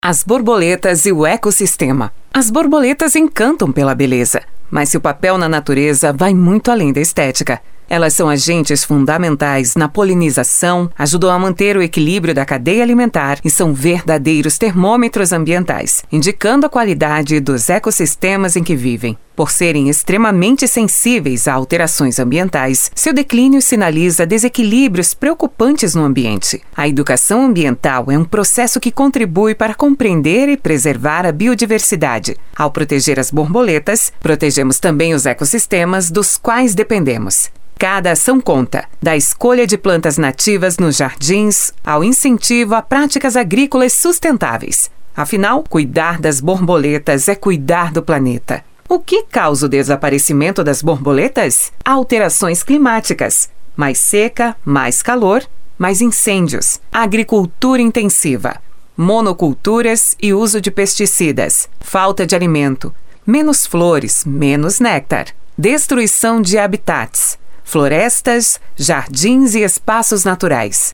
As borboletas e o ecossistema. As borboletas encantam pela beleza, mas seu papel na natureza vai muito além da estética. Elas são agentes fundamentais na polinização, ajudam a manter o equilíbrio da cadeia alimentar e são verdadeiros termômetros ambientais, indicando a qualidade dos ecossistemas em que vivem. Por serem extremamente sensíveis a alterações ambientais, seu declínio sinaliza desequilíbrios preocupantes no ambiente. A educação ambiental é um processo que contribui para compreender e preservar a biodiversidade. Ao proteger as borboletas, protegemos também os ecossistemas dos quais dependemos. Cada ação conta, da escolha de plantas nativas nos jardins ao incentivo a práticas agrícolas sustentáveis. Afinal, cuidar das borboletas é cuidar do planeta. O que causa o desaparecimento das borboletas? Alterações climáticas. Mais seca, mais calor, mais incêndios. Agricultura intensiva. Monoculturas e uso de pesticidas. Falta de alimento. Menos flores, menos néctar. Destruição de habitats. Florestas, jardins e espaços naturais.